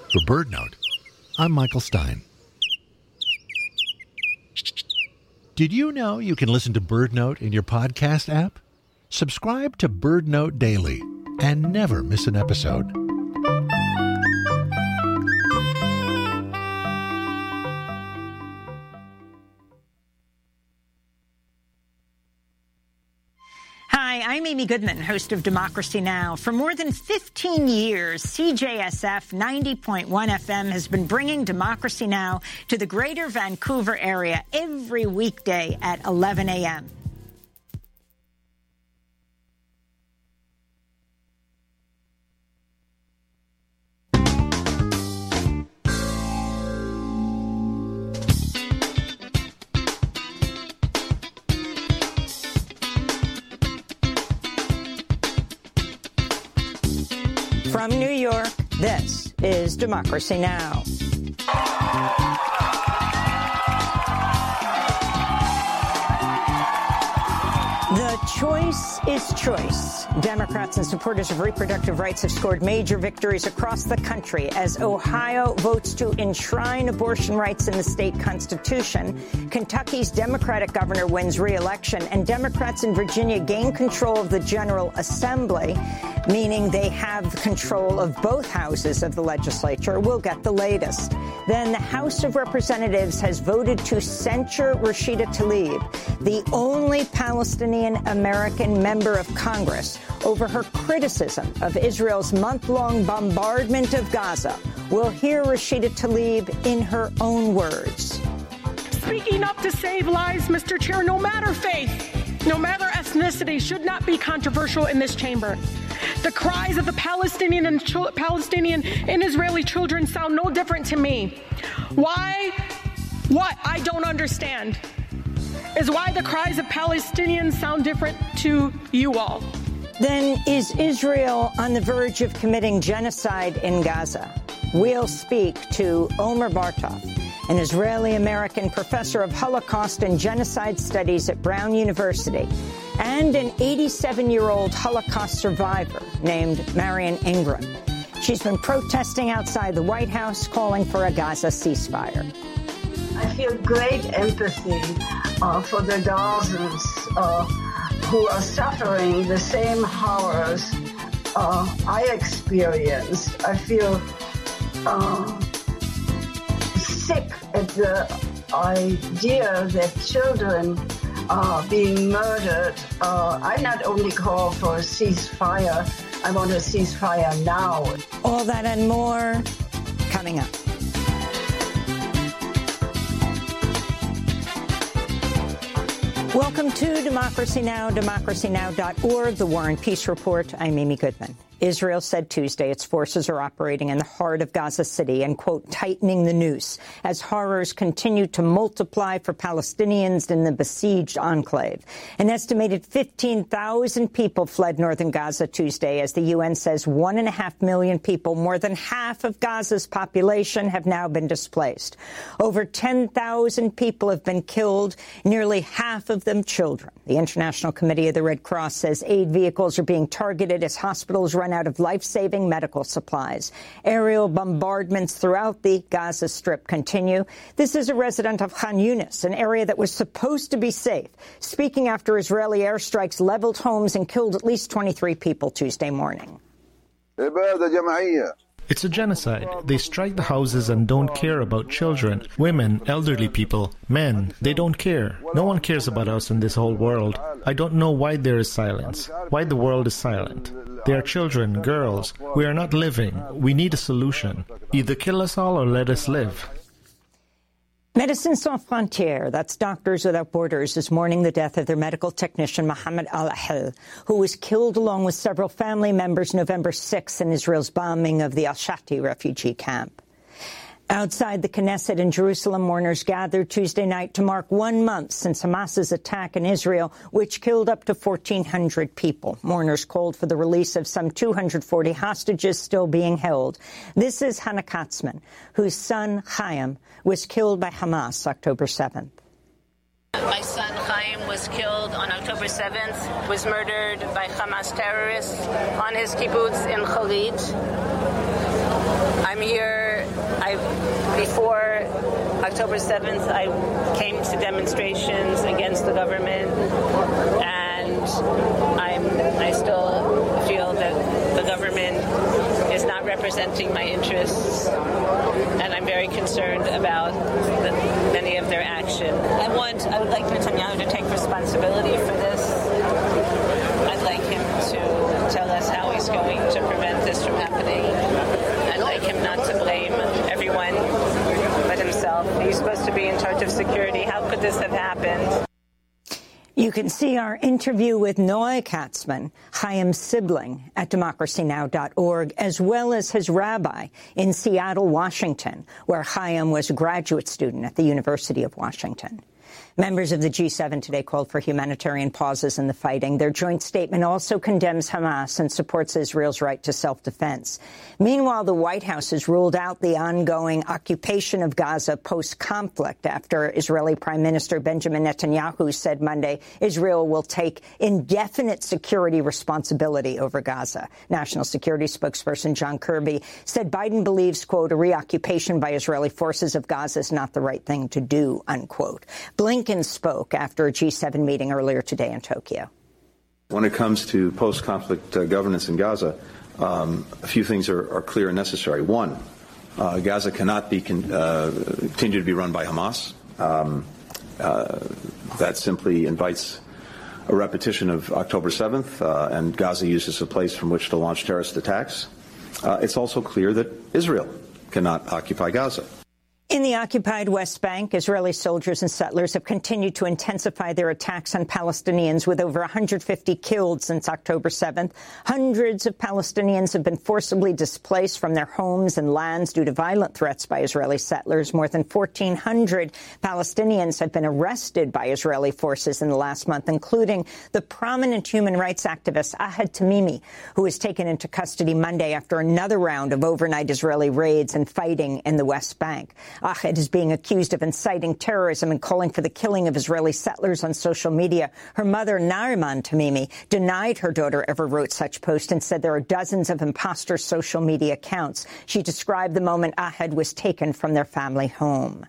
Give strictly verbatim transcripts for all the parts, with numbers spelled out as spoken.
For BirdNote, I'm Michael Stein. Did you know you can listen to BirdNote in your podcast app? Subscribe to BirdNote Daily and never miss an episode. Hi, I'm Amy Goodman, host of Democracy Now! For more than fifteen years, C J S F ninety point one F M has been bringing Democracy Now! To the greater Vancouver area every weekday at eleven a.m. From New York, this is Democracy Now! The choice is choice. Democrats and supporters of reproductive rights have scored major victories across the country as Ohio votes to enshrine abortion rights in the state constitution, Kentucky's Democratic governor wins re-election, and Democrats in Virginia gain control of the General Assembly, meaning they have control of both houses of the legislature. We'll get the latest. Then the House of Representatives has voted to censure Rashida Tlaib, the only Palestinian-American member of Congress, over her criticism of Israel's month-long bombardment of Gaza. We'll hear Rashida Tlaib in her own words. Speaking up to save lives, Mister Chair, no matter faith, no matter ethnicity, should not be controversial in this chamber. The cries of the Palestinian and ch- Palestinian and Israeli children sound no different to me. Why? What I don't understand is why the cries of Palestinians sound different to you all. Then is Israel on the verge of committing genocide in Gaza? We'll speak to Omer Bartov, an Israeli-American professor of Holocaust and Genocide Studies at Brown University, and an eighty-seven-year-old Holocaust survivor named Marion Ingram. She's been protesting outside the White House, calling for a Gaza ceasefire. I feel great empathy uh, for the Gazans uh, who are suffering the same horrors uh, I experienced. I feel uh, sick at the idea that children are being murdered. Uh, I not only call for a ceasefire, I want a ceasefire now. All that and more coming up. Welcome to Democracy Now!, democracy now dot org, the War and Peace Report. I'm Amy Goodman. Israel said Tuesday its forces are operating in the heart of Gaza City and, quote, tightening the noose as horrors continue to multiply for Palestinians in the besieged enclave. An estimated fifteen thousand people fled northern Gaza Tuesday as the U N says one and a half million people, more than half of Gaza's population, have now been displaced. Over ten thousand people have been killed, nearly half of them children. The International Committee of the Red Cross says aid vehicles are being targeted as hospitals run out of life-saving medical supplies. Aerial bombardments throughout the Gaza Strip continue. This is a resident of Khan Yunis, an area that was supposed to be safe, speaking after Israeli airstrikes leveled homes and killed at least twenty-three people Tuesday morning. It's a genocide. They strike the houses and don't care about children, women, elderly people, men. They don't care. No one cares about us in this whole world. I don't know why there is silence, why the world is silent. They are children, girls. We are not living. We need a solution. Either kill us all or let us live. Médecins Sans Frontières, that's Doctors Without Borders, is mourning the death of their medical technician Mohammed Al-Ahel, who was killed along with several family members November sixth in Israel's bombing of the Al-Shati refugee camp. Outside the Knesset in Jerusalem, mourners gathered Tuesday night to mark one month since Hamas's attack in Israel, which killed up to fourteen hundred people. Mourners called for the release of some two hundred forty hostages still being held. This is Hannah Katzman, whose son, Chaim, was killed by Hamas October seventh. My son, Chaim, was killed on October seventh, was murdered by Hamas terrorists on his kibbutz in Khalid. I'm here Before October seventh, I came to demonstrations against the government, and I'm, I still feel that the government is not representing my interests, and I'm very concerned about the, many of their action. I want, I would like Netanyahu to take responsibility for this. I'd like him to tell us how he's going to prevent this from happening. I'd like him not to blame everyone but himself. He's supposed to be in charge of security. How could this have happened? You can see our interview with Noah Katzman, Chaim's sibling, at democracy now dot org, as well as his rabbi in Seattle, Washington, where Chaim was a graduate student at the University of Washington. Members of the G seven today called for humanitarian pauses in the fighting. Their joint statement also condemns Hamas and supports Israel's right to self-defense. Meanwhile, the White House has ruled out the ongoing occupation of Gaza post-conflict after Israeli Prime Minister Benjamin Netanyahu said Monday Israel will take indefinite security responsibility over Gaza. National Security spokesperson John Kirby said Biden believes, quote, a reoccupation by Israeli forces of Gaza is not the right thing to do, unquote. Blinken spoke after a G seven meeting earlier today in Tokyo. When it comes to post-conflict uh, governance in Gaza, um, a few things are, are clear and necessary. One, uh, Gaza cannot be con- uh, continue to be run by Hamas. Um, uh, that simply invites a repetition of October seventh, uh, and Gaza uses a place from which to launch terrorist attacks. Uh, it's also clear that Israel cannot occupy Gaza. In the occupied West Bank, Israeli soldiers and settlers have continued to intensify their attacks on Palestinians, with over one hundred fifty killed since October seventh. Hundreds of Palestinians have been forcibly displaced from their homes and lands due to violent threats by Israeli settlers. More than fourteen hundred Palestinians have been arrested by Israeli forces in the last month, including the prominent human rights activist Ahed Tamimi, who was taken into custody Monday after another round of overnight Israeli raids and fighting in the West Bank. Ahed is being accused of inciting terrorism and calling for the killing of Israeli settlers on social media. Her mother, Nariman Tamimi, denied her daughter ever wrote such posts and said there are dozens of imposter social media accounts. She described the moment Ahed was taken from their family home.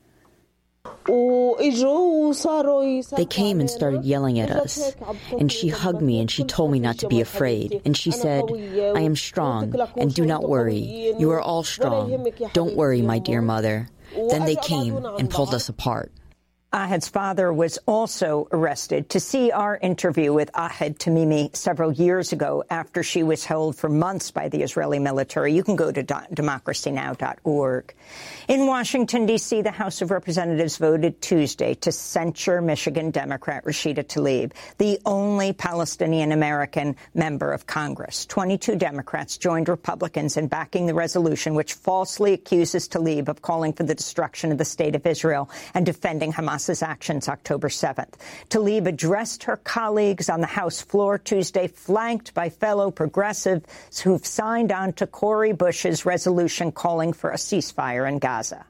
They came and started yelling at us, and she hugged me and she told me not to be afraid. And she said, I am strong, and do not worry. You are all strong. Don't worry, my dear mother. Then they came and pulled us apart. Ahed's father was also arrested. To see our interview with Ahed Tamimi several years ago after she was held for months by the Israeli military, you can go to democracy now dot org. In Washington, D C, the House of Representatives voted Tuesday to censure Michigan Democrat Rashida Tlaib, the only Palestinian-American member of Congress. twenty-two Democrats joined Republicans in backing the resolution, which falsely accuses Tlaib of calling for the destruction of the State of Israel and defending Hamas. Actions October seventh. Tlaib addressed her colleagues on the House floor Tuesday, flanked by fellow progressives who've signed on to Cori Bush's resolution calling for a ceasefire in Gaza.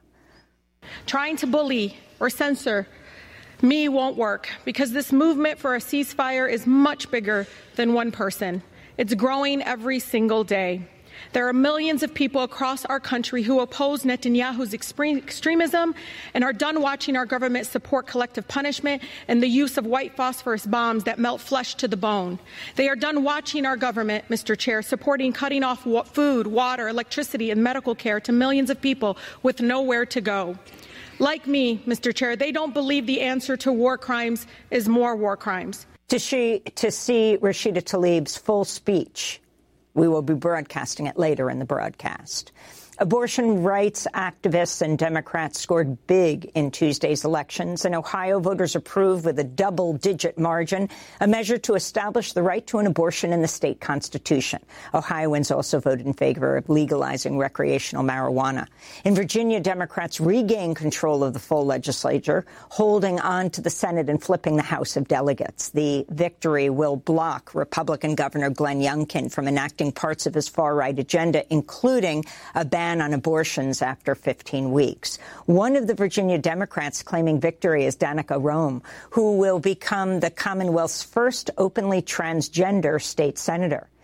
Trying to bully or censor me won't work, because this movement for a ceasefire is much bigger than one person. It's growing every single day. There are millions of people across our country who oppose Netanyahu's extremism and are done watching our government support collective punishment and the use of white phosphorus bombs that melt flesh to the bone. They are done watching our government, Mister Chair, supporting cutting off food, water, electricity, and medical care to millions of people with nowhere to go. Like me, Mister Chair, they don't believe the answer to war crimes is more war crimes. To, she, to see Rashida Tlaib's full speech, we will be broadcasting it later in the broadcast. Abortion rights activists and Democrats scored big in Tuesday's elections. In Ohio, voters approved with a double-digit margin a measure to establish the right to an abortion in the state constitution. Ohioans also voted in favor of legalizing recreational marijuana. In Virginia, Democrats regained control of the full legislature, holding on to the Senate and flipping the House of Delegates. The victory will block Republican Governor Glenn Youngkin from enacting parts of his far-right agenda, including a ban on abortions after fifteen weeks. One of the Virginia Democrats claiming victory is Danica Roem, who will become the Commonwealth's first openly transgender state senator.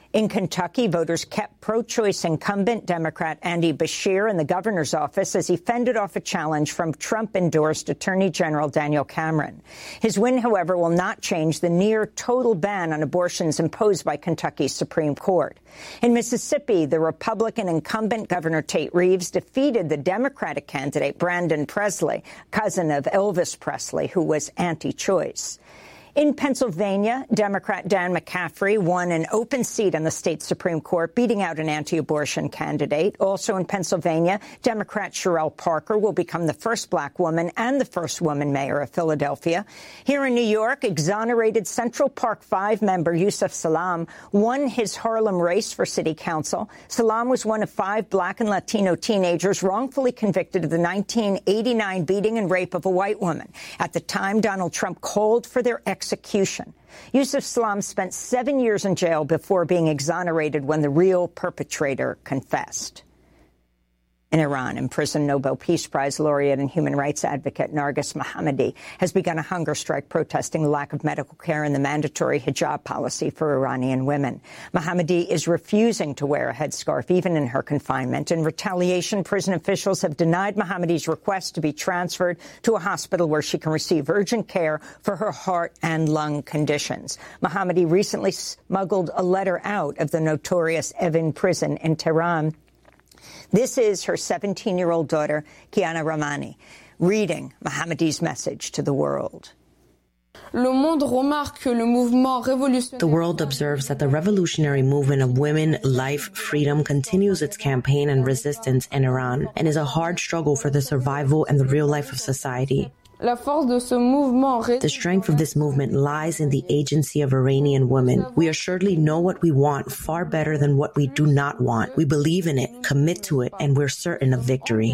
In Kentucky, voters kept pro-choice incumbent Democrat Andy Beshear in the governor's office as he fended off a challenge from Trump-endorsed Attorney General Daniel Cameron. His win, however, will not change the near-total ban on abortions imposed by Kentucky's Supreme Court. In Mississippi, the Republican incumbent Governor Tate Reeves defeated the Democratic candidate Brandon Presley, cousin of Elvis Presley, who was anti-choice. In Pennsylvania, Democrat Dan McCaffrey won an open seat on the state Supreme Court, beating out an anti-abortion candidate. Also in Pennsylvania, Democrat Sherelle Parker will become the first black woman and the first woman mayor of Philadelphia. Here in New York, exonerated Central Park Five member Yusuf Salaam won his Harlem race for city council. Salaam was one of five black and Latino teenagers wrongfully convicted of the nineteen eighty-nine beating and rape of a white woman. At the time, Donald Trump called for their execution. Yusuf Salaam spent seven years in jail before being exonerated when the real perpetrator confessed. In Iran, imprisoned Nobel Peace Prize laureate and human rights advocate Narges Mohammadi has begun a hunger strike protesting the lack of medical care and the mandatory hijab policy for Iranian women. Mohammadi is refusing to wear a headscarf even in her confinement. In retaliation, prison officials have denied Mohammadi's request to be transferred to a hospital where she can receive urgent care for her heart and lung conditions. Mohammadi recently smuggled a letter out of the notorious Evin prison in Tehran. This is her seventeen-year-old daughter, Kiana Rahmani, reading Mohammadi's message to the world. The world observes that the revolutionary movement of women, life, freedom continues its campaign and resistance in Iran and is a hard struggle for the survival and the real life of society. The strength of this movement lies in the agency of Iranian women. We assuredly know what we want far better than what we do not want. We believe in it, commit to it, and we're certain of victory.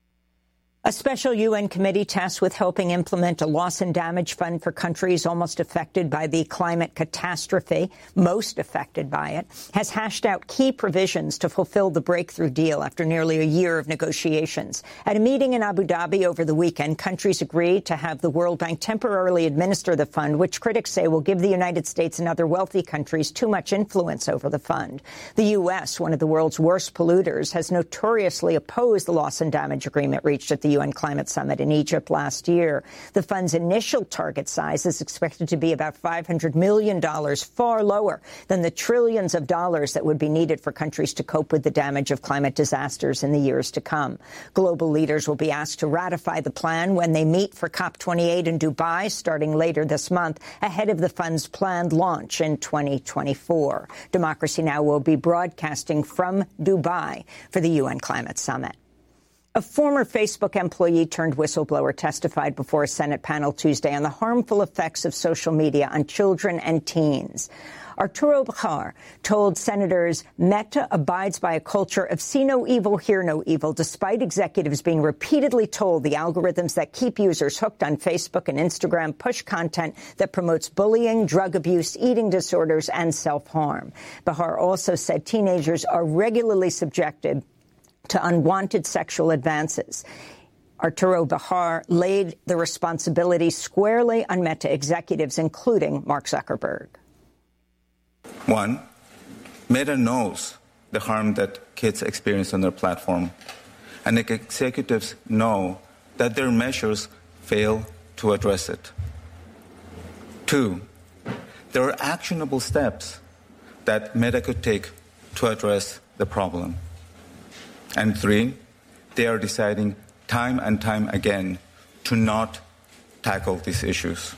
A special U N committee tasked with helping implement a loss and damage fund for countries almost affected by the climate catastrophe, most affected by it, has hashed out key provisions to fulfill the breakthrough deal after nearly a year of negotiations. At a meeting in Abu Dhabi over the weekend, countries agreed to have the World Bank temporarily administer the fund, which critics say will give the United States and other wealthy countries too much influence over the fund. The U S, one of the world's worst polluters, has notoriously opposed the loss and damage agreement reached at the U N Climate Summit in Egypt last year. The fund's initial target size is expected to be about five hundred million dollars, far lower than the trillions of dollars that would be needed for countries to cope with the damage of climate disasters in the years to come. Global leaders will be asked to ratify the plan when they meet for COP twenty-eight in Dubai starting later this month, ahead of the fund's planned launch in twenty twenty-four. Democracy Now! Will be broadcasting from Dubai for the U N Climate Summit. A former Facebook employee turned whistleblower testified before a Senate panel Tuesday on the harmful effects of social media on children and teens. Arturo Bahar told senators Meta abides by a culture of see no evil, hear no evil, despite executives being repeatedly told the algorithms that keep users hooked on Facebook and Instagram push content that promotes bullying, drug abuse, eating disorders, and self-harm. Bahar also said teenagers are regularly subjected to unwanted sexual advances. Arturo Bahar laid the responsibility squarely on Meta executives, including Mark Zuckerberg. One, Meta knows the harm that kids experience on their platform, and the executives know that their measures fail to address it. Two, there are actionable steps that Meta could take to address the problem. And three, they are deciding time and time again to not tackle these issues.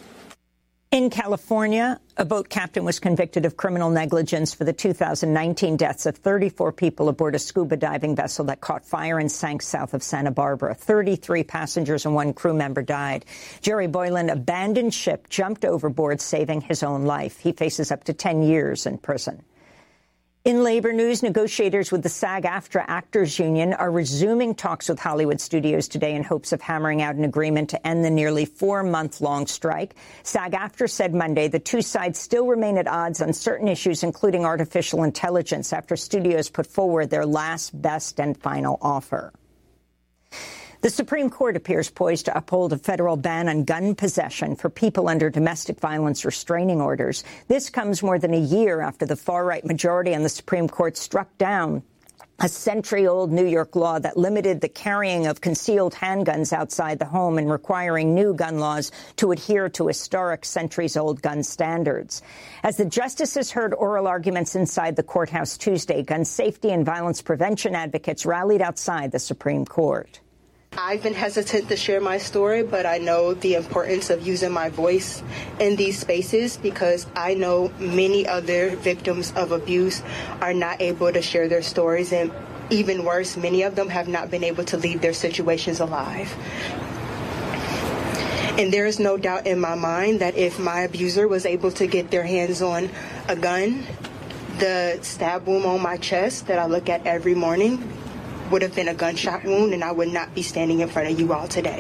In California, a boat captain was convicted of criminal negligence for the two thousand nineteen deaths of thirty-four people aboard a scuba diving vessel that caught fire and sank south of Santa Barbara. thirty-three passengers and one crew member died. Jerry Boylan abandoned ship, jumped overboard, saving his own life. He faces up to ten years in prison. In labor news, negotiators with the SAG-AFTRA Actors Union are resuming talks with Hollywood studios today in hopes of hammering out an agreement to end the nearly four-month-long strike. SAG-AFTRA said Monday the two sides still remain at odds on certain issues, including artificial intelligence, after studios put forward their last, best, and final offer. The Supreme Court appears poised to uphold a federal ban on gun possession for people under domestic violence restraining orders. This comes more than a year after the far-right majority on the Supreme Court struck down a century-old New York law that limited the carrying of concealed handguns outside the home and requiring new gun laws to adhere to historic centuries-old gun standards. As the justices heard oral arguments inside the courthouse Tuesday, gun safety and violence prevention advocates rallied outside the Supreme Court. I've been hesitant to share my story, but I know the importance of using my voice in these spaces because I know many other victims of abuse are not able to share their stories, and even worse, many of them have not been able to leave their situations alive. And there is no doubt in my mind that if my abuser was able to get their hands on a gun, the stab wound on my chest that I look at every morning would have been a gunshot wound, and I would not be standing in front of you all today.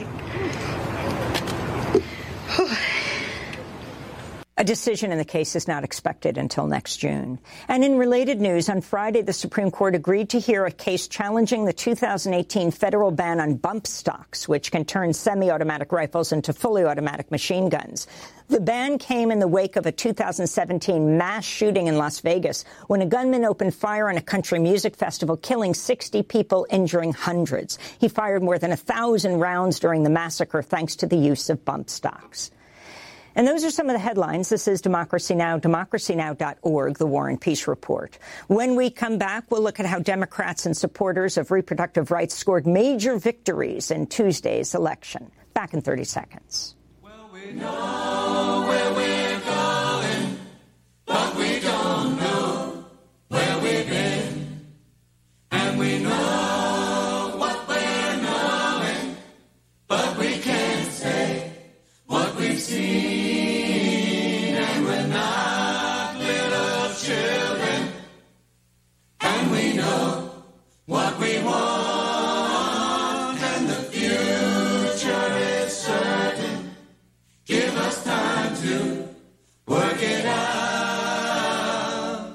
A decision in the case is not expected until next June. And in related news, on Friday, the Supreme Court agreed to hear a case challenging the two thousand eighteen federal ban on bump stocks, which can turn semi-automatic rifles into fully automatic machine guns. The ban came in the wake of a two thousand seventeen mass shooting in Las Vegas when a gunman opened fire on a country music festival, killing sixty people, injuring hundreds. He fired more than a thousand rounds during the massacre thanks to the use of bump stocks. And those are some of the headlines. This is Democracy Now!, democracy now dot org, the War and Peace Report. When we come back, we'll look at how Democrats and supporters of reproductive rights scored major victories in Tuesday's election. Back in thirty seconds. Well, we know where we're going, but we don't know where we've been. And we know what we're knowing, but we can't say what we've seen. And we're not little children, and we know what we want, and the future is certain. Give us time to work it out.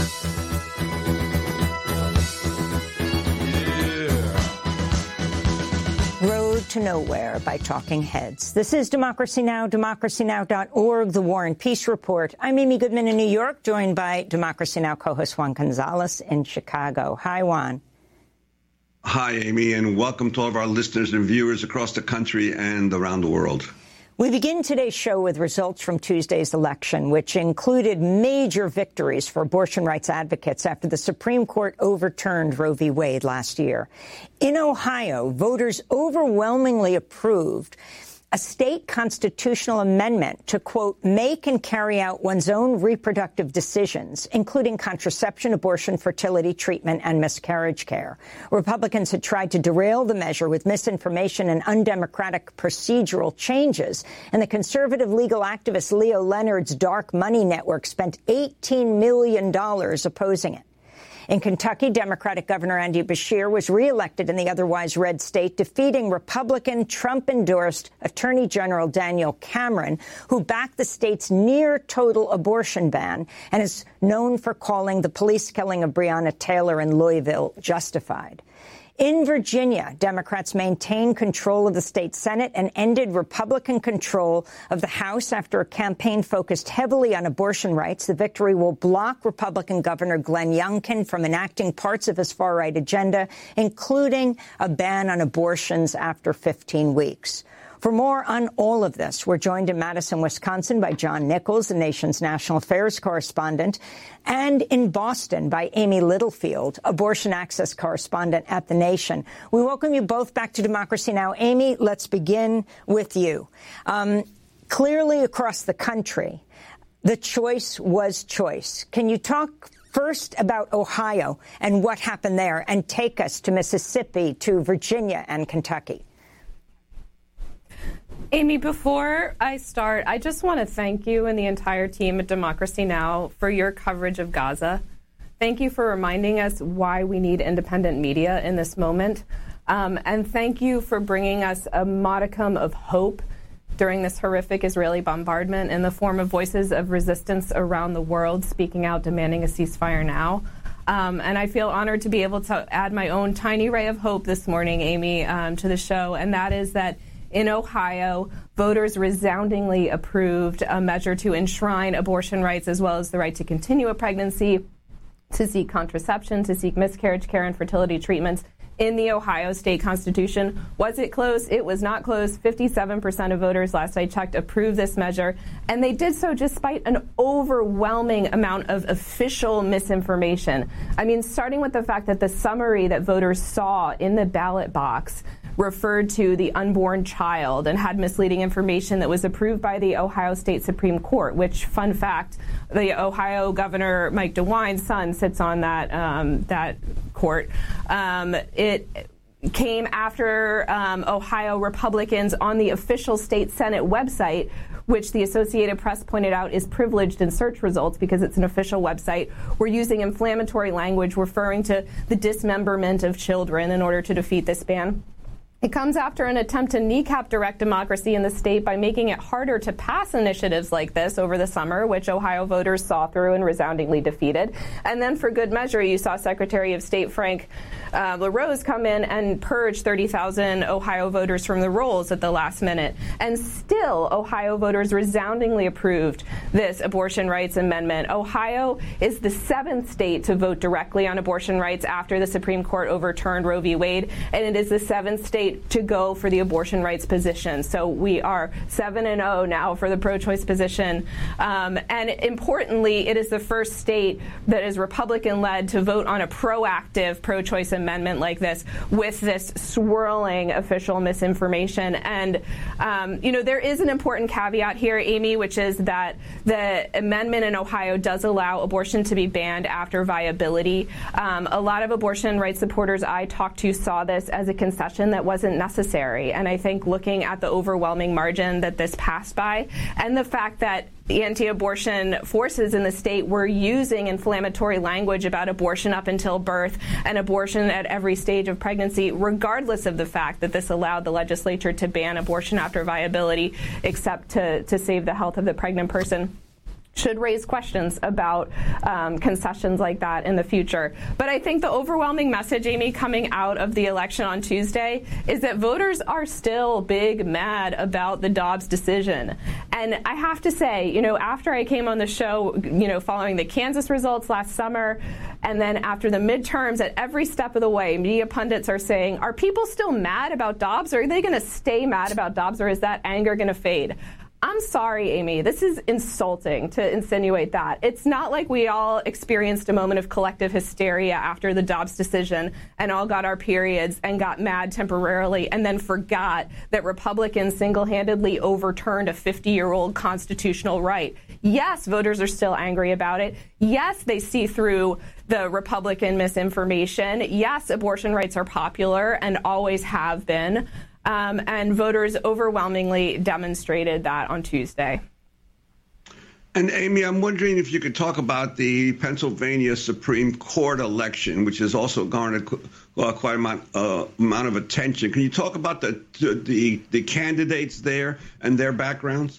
Yeah. Road to Nowhere by Talking Heads. This is Democracy Now!, democracy now dot org, the War and Peace Report. I'm Amy Goodman in New York, joined by Democracy Now! Co-host Juan Gonzalez in Chicago. Hi, Juan. Hi, Amy, and welcome to all of our listeners and viewers across the country and around the world. We begin today's show with results from Tuesday's election, which included major victories for abortion rights advocates after the Supreme Court overturned Roe v. Wade last year. In Ohio, voters overwhelmingly approved a state constitutional amendment to, quote, make and carry out one's own reproductive decisions, including contraception, abortion, fertility treatment, and miscarriage care. Republicans had tried to derail the measure with misinformation and undemocratic procedural changes, and the conservative legal activist Leo Leonard's Dark Money Network spent eighteen million dollars opposing it. In Kentucky, Democratic Governor Andy Beshear was reelected in the otherwise red state, defeating Republican Trump-endorsed Attorney General Daniel Cameron, who backed the state's near-total abortion ban and is known for calling the police killing of Breonna Taylor in Louisville justified. In Virginia, Democrats maintained control of the state Senate and ended Republican control of the House after a campaign focused heavily on abortion rights. The victory will block Republican Governor Glenn Youngkin from enacting parts of his far-right agenda, including a ban on abortions after fifteen weeks. For more on all of this, we're joined in Madison, Wisconsin by John Nichols, the nation's national affairs correspondent, and in Boston by Amy Littlefield, abortion access correspondent at The Nation. We welcome you both back to Democracy Now! Amy, let's begin with you. Um, clearly across the country, the choice was choice. Can you talk first about Ohio and what happened there, and take us to Mississippi, to Virginia and Kentucky? Amy, before I start, I just want to thank you and the entire team at Democracy Now! For your coverage of Gaza. Thank you for reminding us why we need independent media in this moment. Um, and thank you for bringing us a modicum of hope during this horrific Israeli bombardment in the form of voices of resistance around the world speaking out, demanding a ceasefire now. Um, and I feel honored to be able to add my own tiny ray of hope this morning, Amy, um, to the show, and that is that in Ohio, voters resoundingly approved a measure to enshrine abortion rights as well as the right to continue a pregnancy, to seek contraception, to seek miscarriage care and fertility treatments in the Ohio state constitution. Was it close? It was not close. fifty-seven percent of voters, last I checked, approved this measure. And they did so despite an overwhelming amount of official misinformation. I mean, starting with the fact that the summary that voters saw in the ballot box referred to the unborn child and had misleading information that was approved by the Ohio State Supreme Court, which, fun fact, the Ohio Governor Mike DeWine's son sits on that um, that court. Um, it came after um, Ohio Republicans on the official state Senate website, which the Associated Press pointed out is privileged in search results because it's an official website, were using inflammatory language referring to the dismemberment of children in order to defeat this ban. It comes after an attempt to kneecap direct democracy in the state by making it harder to pass initiatives like this over the summer, which Ohio voters saw through and resoundingly defeated. And then for good measure, you saw Secretary of State Frank uh, LaRose come in and purge thirty thousand Ohio voters from the rolls at the last minute. And still, Ohio voters resoundingly approved this abortion rights amendment. Ohio is the seventh state to vote directly on abortion rights after the Supreme Court overturned Roe v. Wade, and it is the seventh state to go for the abortion rights position. So we are seven and oh now for the pro-choice position. Um, and importantly, it is the first state that is Republican-led to vote on a proactive pro-choice amendment like this with this swirling official misinformation. And, um, you know, there is an important caveat here, Amy, which is that the amendment in Ohio does allow abortion to be banned after viability. Um, a lot of abortion rights supporters I talked to saw this as a concession that wasn't necessary. And I think looking at the overwhelming margin that this passed by and the fact that the anti-abortion forces in the state were using inflammatory language about abortion up until birth and abortion at every stage of pregnancy, regardless of the fact that this allowed the legislature to ban abortion after viability, except to, to save the health of the pregnant person, should raise questions about um, concessions like that in the future. But I think the overwhelming message, Amy, coming out of the election on Tuesday is that voters are still big mad about the Dobbs decision. And I have to say, you know, after I came on the show, you know, following the Kansas results last summer, and then after the midterms, at every step of the way, media pundits are saying, are people still mad about Dobbs? Or are they going to stay mad about Dobbs? Or is that anger going to fade? I'm sorry, Amy. This is insulting to insinuate that. It's not like we all experienced a moment of collective hysteria after the Dobbs decision and all got our periods and got mad temporarily and then forgot that Republicans single-handedly overturned a fifty-year-old constitutional right. Yes, voters are still angry about it. Yes, they see through the Republican misinformation. Yes, abortion rights are popular and always have been. Um, and voters overwhelmingly demonstrated that on Tuesday. And Amy, I'm wondering if you could talk about the Pennsylvania Supreme Court election, which has also garnered uh, quite a amount, uh, amount of attention. Can you talk about the, the the candidates there and their backgrounds?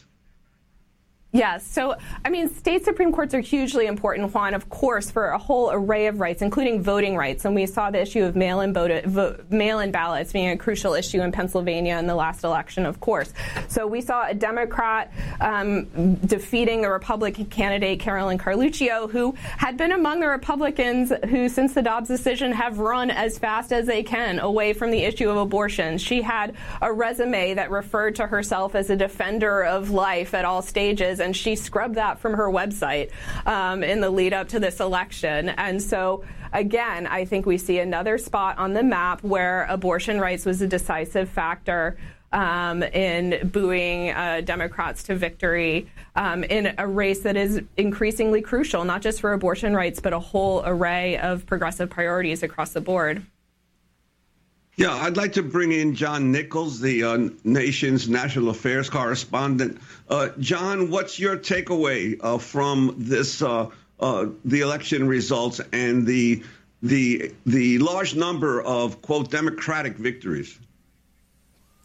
Yes. So, I mean, state Supreme Courts are hugely important, Juan, of course, for a whole array of rights, including voting rights. And we saw the issue of mail-in vote, mail-in ballots being a crucial issue in Pennsylvania in the last election, of course. So we saw a Democrat um, defeating the Republican candidate, Carolyn Carluccio, who had been among the Republicans who, since the Dobbs decision, have run as fast as they can away from the issue of abortion. She had a resume that referred to herself as a defender of life at all stages, and she scrubbed that from her website um, in the lead up to this election. And so, again, I think we see another spot on the map where abortion rights was a decisive factor um, in booing uh, Democrats to victory um, in a race that is increasingly crucial, not just for abortion rights, but a whole array of progressive priorities across the board. Yeah, I'd like to bring in John Nichols, the uh, nation's national affairs correspondent. Uh, John, what's your takeaway uh, from this, uh, uh, the election results and the the the large number of, quote, Democratic victories?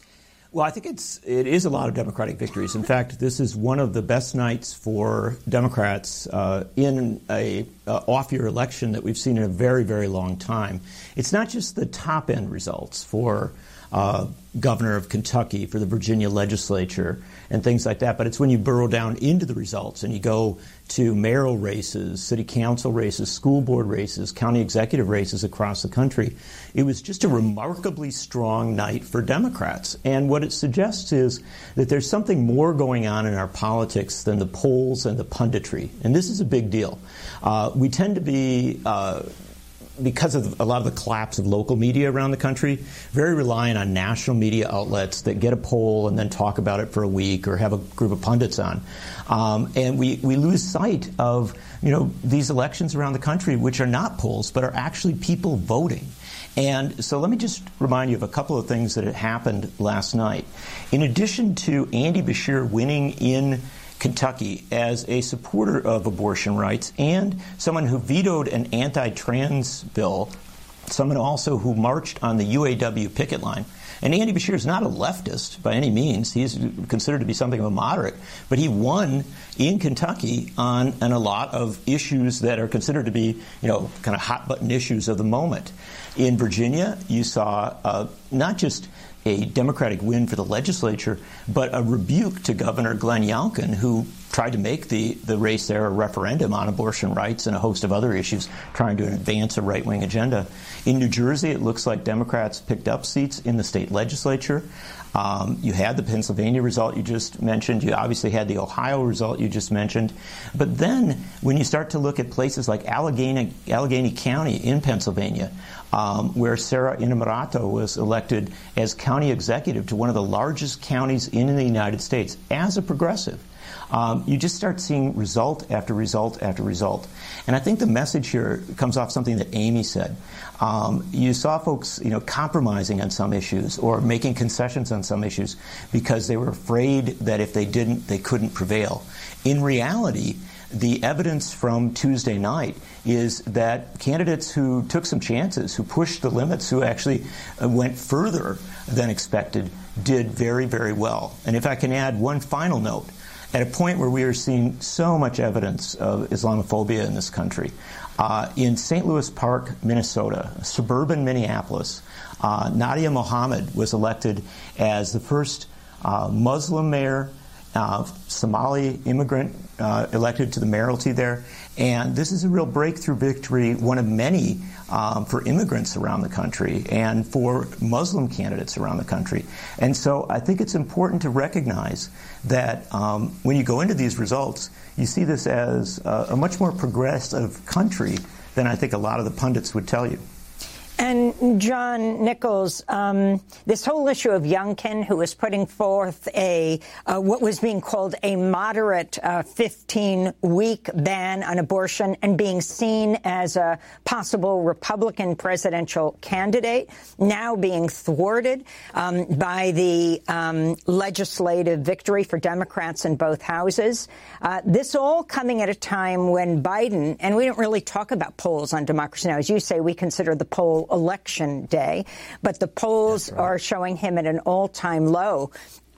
Well, I think it's it is a lot of Democratic victories. In fact, this is one of the best nights for Democrats uh, in a uh, off-year election that we've seen in a very, very long time. It's not just the top-end results for uh, governor of Kentucky, for the Virginia legislature, and things like that, but it's when you burrow down into the results and you go to mayoral races, city council races, school board races, county executive races across the country. It was just a remarkably strong night for Democrats. And what it suggests is that there's something more going on in our politics than the polls and the punditry. And this is a big deal. Uh, we tend to be... Uh, because of a lot of the collapse of local media around the country, very reliant on national media outlets that get a poll and then talk about it for a week or have a group of pundits on. Um, and we, we lose sight of, you know, these elections around the country, which are not polls, but are actually people voting. And so let me just remind you of a couple of things that had happened last night. In addition to Andy Beshear winning in Kentucky as a supporter of abortion rights and someone who vetoed an anti-trans bill, someone also who marched on the U A W picket line. And Andy Beshear is not a leftist by any means. He's considered to be something of a moderate. But he won in Kentucky on, on a lot of issues that are considered to be, you know, kind of hot-button issues of the moment. In Virginia, you saw uh, not just a Democratic win for the legislature, but a rebuke to Governor Glenn Youngkin, who tried to make the, the race there a referendum on abortion rights and a host of other issues, trying to advance a right-wing agenda. In New Jersey, it looks like Democrats picked up seats in the state legislature. Um, you had the Pennsylvania result you just mentioned. You obviously had the Ohio result you just mentioned. But then when you start to look at places like Allegheny, Allegheny County in Pennsylvania, um, where Sarah Innamorato was elected as county executive to one of the largest counties in the United States as a progressive, Um, you just start seeing result after result after result. And I think the message here comes off something that Amy said. Um, you saw folks, you know, compromising on some issues or making concessions on some issues because they were afraid that if they didn't, they couldn't prevail. In reality, the evidence from Tuesday night is that candidates who took some chances, who pushed the limits, who actually uh, went further than expected, did very, very well. And if I can add one final note, at a point where we are seeing so much evidence of Islamophobia in this country, uh, in Saint Louis Park, Minnesota, suburban Minneapolis, uh, Nadia Mohammed was elected as the first uh, Muslim mayor, uh, Somali immigrant uh, elected to the mayoralty there. And this is a real breakthrough victory, one of many um, for immigrants around the country and for Muslim candidates around the country. And so I think it's important to recognize that um, when you go into these results, you see this as a, a much more progressive country than I think a lot of the pundits would tell you. And John Nichols, um, this whole issue of Youngkin, who was putting forth a uh, what was being called a moderate fifteen-week uh, ban on abortion and being seen as a possible Republican presidential candidate, now being thwarted um, by the um, legislative victory for Democrats in both houses. Uh, this all coming at a time when Biden, and we don't really talk about polls on Democracy Now! As you say, we consider the poll election day, but the polls right. are showing him at an all-time low.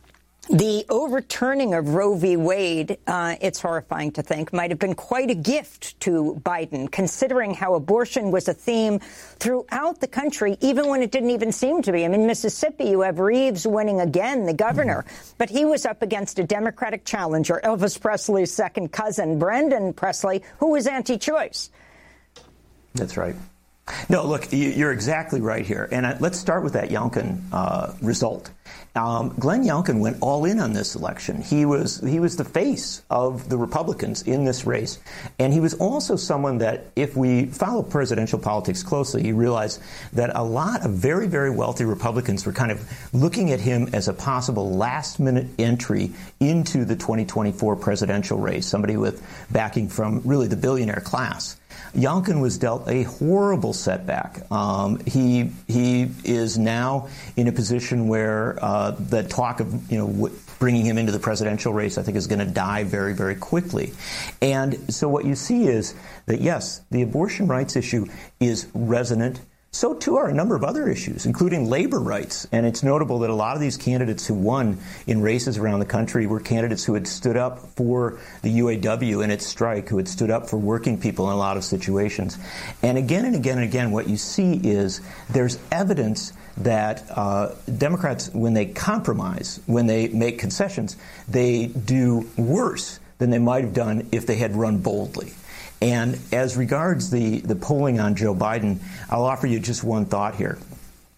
The overturning of Roe v. Wade, uh, it's horrifying to think, might have been quite a gift to Biden, considering how abortion was a theme throughout the country, even when it didn't even seem to be. I mean, Mississippi, you have Reeves winning again, the governor, mm-hmm. but he was up against a Democratic challenger, Elvis Presley's second cousin, Brendan Presley, who was anti-choice. That's right. No, look, you're exactly right here. And let's start with that Youngkin uh, result. Um, Glenn Youngkin went all in on this election. He was he was the face of the Republicans in this race. And he was also someone that, if we follow presidential politics closely, you realize that a lot of very, very wealthy Republicans were kind of looking at him as a possible last-minute entry into the twenty twenty-four presidential race, somebody with backing from really the billionaire class. Youngkin was dealt a horrible setback. Um, he he is now in a position where uh, the talk of you know w- bringing him into the presidential race, I think, is going to die very, very quickly. And so what you see is that yes, the abortion rights issue is resonant So too are a number of other issues, including labor rights. And it's notable that a lot of these candidates who won in races around the country were candidates who had stood up for the U A W in its strike, who had stood up for working people in a lot of situations. And again and again and again, what you see is there's evidence that uh, Democrats, when they compromise, when they make concessions, they do worse than they might have done if they had run boldly. And as regards the, the polling on Joe Biden, I'll offer you just one thought here.